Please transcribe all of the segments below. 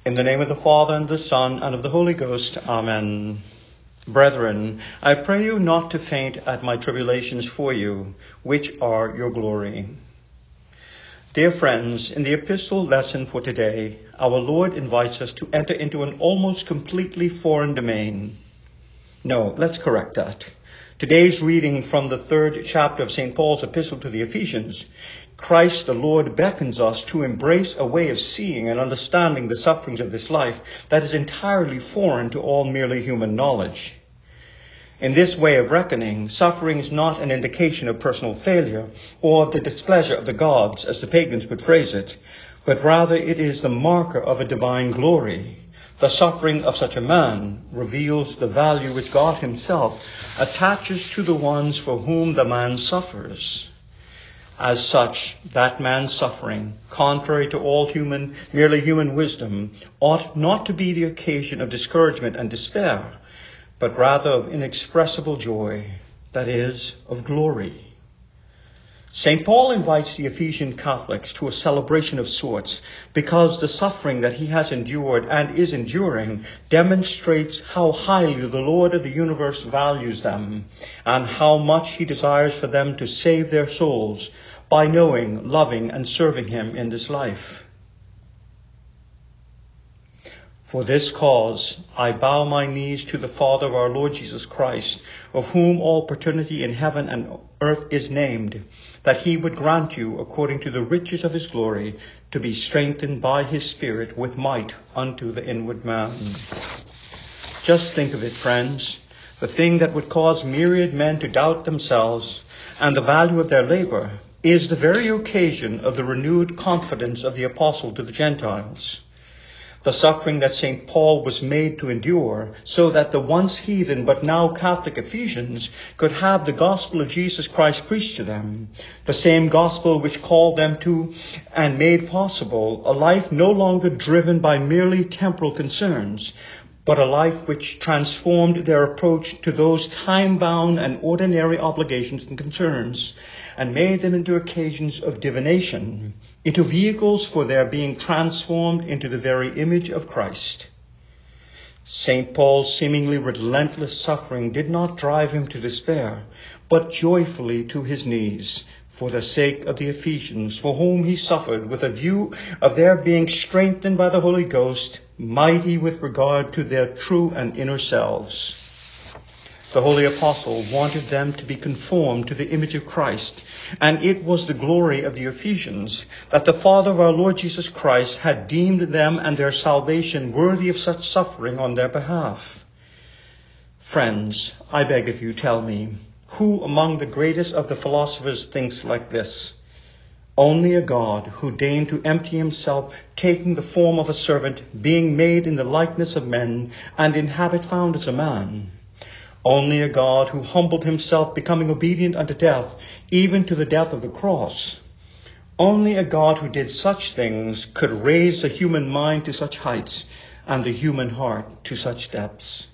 In the name of the Father, and the Son, and of the Holy Ghost. Amen. Brethren, I pray you not to faint at my tribulations for you, which are your glory. Dear friends, in the epistle lesson for today, our Lord invites us to enter into an almost completely foreign domain. No, let's correct that. Today's reading from the 3rd chapter of St. Paul's epistle to the Ephesians, Christ the Lord beckons us to embrace a way of seeing and understanding the sufferings of this life that is entirely foreign to all merely human knowledge. In this way of reckoning, suffering is not an indication of personal failure or of the displeasure of the gods, as the pagans would phrase it, but rather it is the marker of a divine glory. The suffering of such a man reveals the value which God himself attaches to the ones for whom the man suffers. As such, that man's suffering, contrary to all merely human wisdom, ought not to be the occasion of discouragement and despair, but rather of inexpressible joy, that is, of glory. St. Paul invites the Ephesian Catholics to a celebration of sorts because the suffering that he has endured and is enduring demonstrates how highly the Lord of the universe values them and how much he desires for them to save their souls by knowing, loving, and serving him in this life. For this cause, I bow my knees to the Father of our Lord Jesus Christ, of whom all paternity in heaven and earth is named, that he would grant you, according to the riches of his glory, to be strengthened by his Spirit with might unto the inward man. Just think of it, friends. The thing that would cause myriad men to doubt themselves and the value of their labor is the very occasion of the renewed confidence of the apostle to the Gentiles. The suffering that St. Paul was made to endure so that the once heathen but now Catholic Ephesians could have the gospel of Jesus Christ preached to them, the same gospel which called them to and made possible a life no longer driven by merely temporal concerns, but a life which transformed their approach to those time-bound and ordinary obligations and concerns and made them into occasions of divination, into vehicles for their being transformed into the very image of Christ. St. Paul's seemingly relentless suffering did not drive him to despair, but joyfully to his knees, for the sake of the Ephesians, for whom he suffered with a view of their being strengthened by the Holy Ghost, mighty with regard to their true and inner selves. The Holy Apostle wanted them to be conformed to the image of Christ, and it was the glory of the Ephesians that the Father of our Lord Jesus Christ had deemed them and their salvation worthy of such suffering on their behalf. Friends, I beg of you, tell me, who among the greatest of the philosophers thinks like this? Only a God who deigned to empty himself, taking the form of a servant, being made in the likeness of men, and in habit found as a man. Only a God who humbled himself, becoming obedient unto death, even to the death of the cross. Only a God who did such things could raise the human mind to such heights and the human heart to such depths.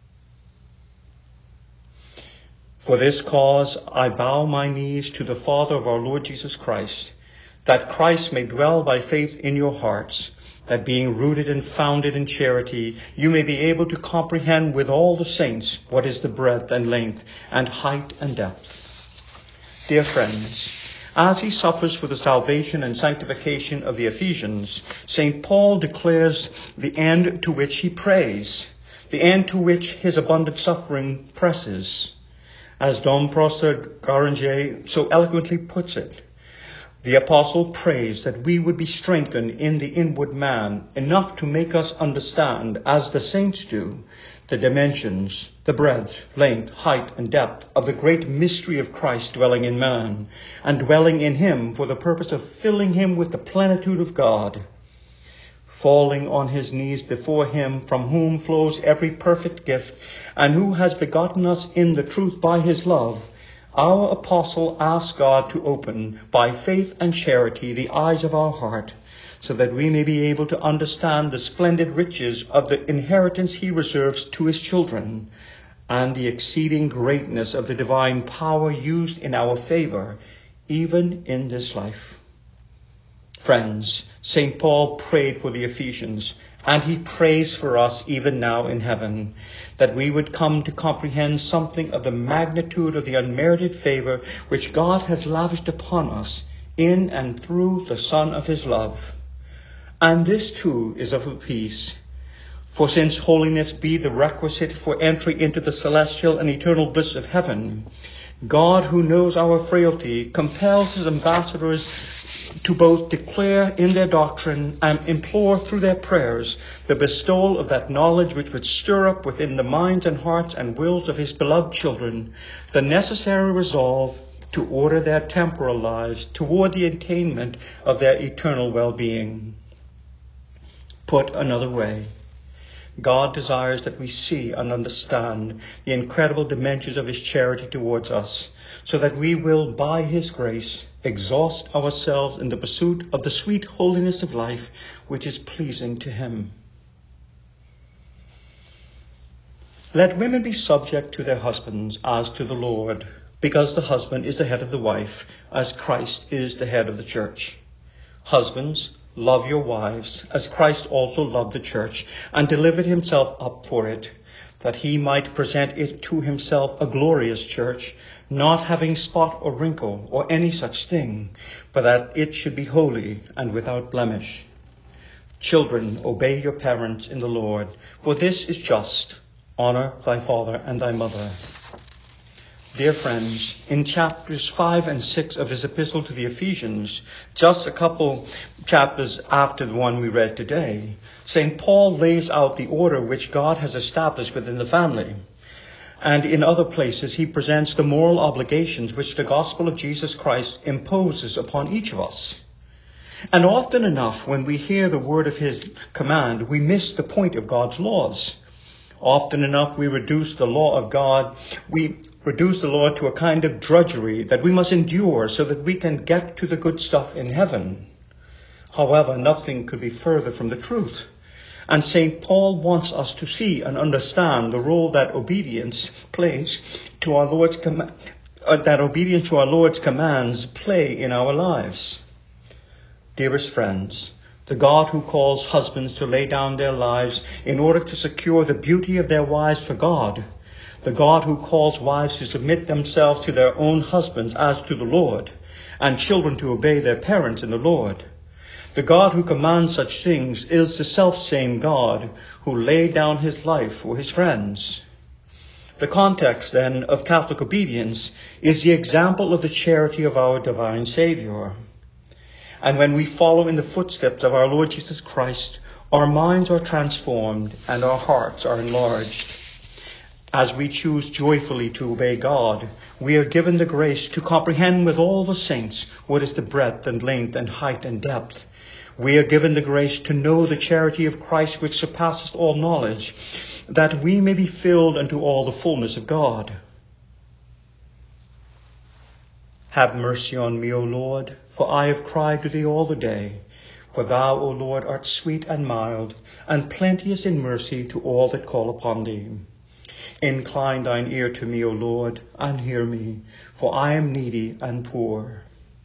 For this cause I bow my knees to the Father of our Lord Jesus Christ, that Christ may dwell by faith in your hearts, that being rooted and founded in charity, you may be able to comprehend with all the saints what is the breadth and length and height and depth. Dear friends, as he suffers for the salvation and sanctification of the Ephesians, St. Paul declares the end to which he prays, the end to which his abundant suffering presses. As Dom Prosper Garanger so eloquently puts it, the apostle prays that we would be strengthened in the inward man enough to make us understand, as the saints do, the dimensions, the breadth, length, height, and depth of the great mystery of Christ dwelling in man and dwelling in him for the purpose of filling him with the plenitude of God. Falling on his knees before him, from whom flows every perfect gift, and who has begotten us in the truth by his love, our apostle asks God to open, by faith and charity, the eyes of our heart, so that we may be able to understand the splendid riches of the inheritance he reserves to his children, and the exceeding greatness of the divine power used in our favor, even in this life. Friends, St. Paul prayed for the Ephesians, and he prays for us even now in heaven, that we would come to comprehend something of the magnitude of the unmerited favor which God has lavished upon us in and through the Son of his love. And this too is of a piece. For since holiness be the requisite for entry into the celestial and eternal bliss of heaven, God, who knows our frailty, compels his ambassadors to both declare in their doctrine and implore through their prayers the bestowal of that knowledge which would stir up within the minds and hearts and wills of his beloved children the necessary resolve to order their temporal lives toward the attainment of their eternal well-being. Put another way, God desires that we see and understand the incredible dimensions of his charity towards us, so that we will, by his grace, exhaust ourselves in the pursuit of the sweet holiness of life which is pleasing to him. Let women be subject to their husbands as to the Lord, because the husband is the head of the wife, as Christ is the head of the church. Husbands, love your wives, as Christ also loved the church and delivered himself up for it, that he might present it to himself a glorious church, not having spot or wrinkle or any such thing, but that it should be holy and without blemish. Children, obey your parents in the Lord, for this is just. Honor thy father and thy mother. Dear friends, in chapters 5 and 6 of his epistle to the Ephesians, just a couple chapters after the one we read today, St. Paul lays out the order which God has established within the family. And in other places, he presents the moral obligations which the gospel of Jesus Christ imposes upon each of us. And often enough, when we hear the word of his command, we miss the point of God's laws. Often enough, we reduce the law to a kind of drudgery that we must endure so that we can get to the good stuff in heaven. However, nothing could be further from the truth. And St. Paul wants us to see and understand the role that obedience plays to our Lord's obedience to our Lord's commands play in our lives. Dearest friends, the God who calls husbands to lay down their lives in order to secure the beauty of their wives for God, the God who calls wives to submit themselves to their own husbands as to the Lord, and children to obey their parents in the Lord, the God who commands such things is the selfsame God who laid down his life for his friends. The context, then, of Catholic obedience is the example of the charity of our divine Savior. And when we follow in the footsteps of our Lord Jesus Christ, our minds are transformed and our hearts are enlarged. As we choose joyfully to obey God, we are given the grace to comprehend with all the saints what is the breadth and length and height and depth. We are given the grace to know the charity of Christ which surpasses all knowledge, that we may be filled unto all the fullness of God. Have mercy on me, O Lord, for I have cried to thee all the day. For thou, O Lord, art sweet and mild, and plenteous in mercy to all that call upon thee. Incline thine ear to me, O Lord, and hear me, for I am needy and poor.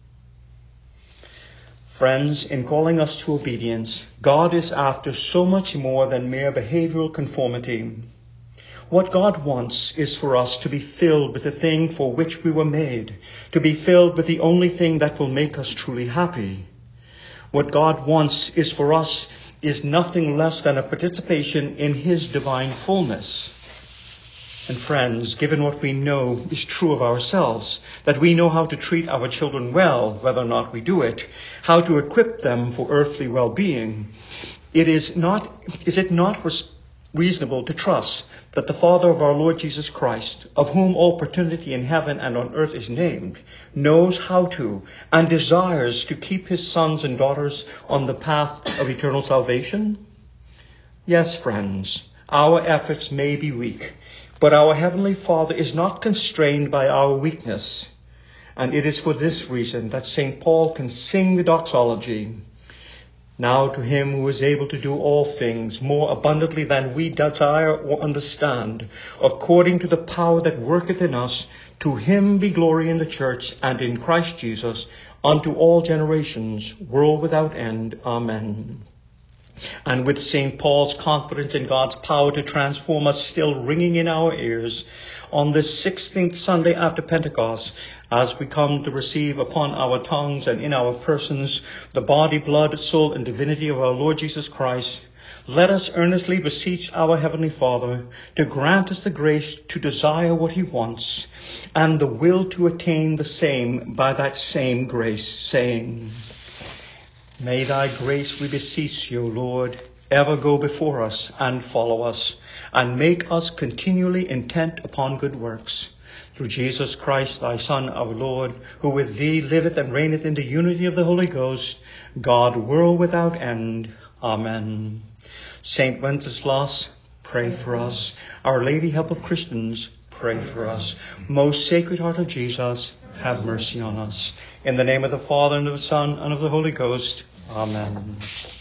Friends, in calling us to obedience, God is after so much more than mere behavioral conformity. What God wants is for us to be filled with the thing for which we were made, to be filled with the only thing that will make us truly happy. What God wants is for us is nothing less than a participation in his divine fullness. And friends, given what we know is true of ourselves, that we know how to treat our children well, whether or not we do it, how to equip them for earthly well-being, is it not reasonable to trust that the Father of our Lord Jesus Christ, of whom all paternity in heaven and on earth is named, knows how to and desires to keep his sons and daughters on the path of eternal salvation? Yes, friends, our efforts may be weak, but our Heavenly Father is not constrained by our weakness. And it is for this reason that St. Paul can sing the doxology. Now to him who is able to do all things more abundantly than we desire or understand, according to the power that worketh in us, to him be glory in the church and in Christ Jesus, unto all generations, world without end. Amen. And with St. Paul's confidence in God's power to transform us still ringing in our ears, on this 16th Sunday after Pentecost, as we come to receive upon our tongues and in our persons the body, blood, soul, and divinity of our Lord Jesus Christ, let us earnestly beseech our Heavenly Father to grant us the grace to desire what he wants and the will to attain the same by that same grace, saying, May thy grace, we beseech you, Lord, ever go before us and follow us, and make us continually intent upon good works. Through Jesus Christ, thy Son, our Lord, who with thee liveth and reigneth in the unity of the Holy Ghost, God, world without end. Amen. Saint Wenceslas, pray for us. Our Lady, help of Christians, pray for us. Most Sacred Heart of Jesus, have mercy on us. In the name of the Father, and of the Son, and of the Holy Ghost. Amen.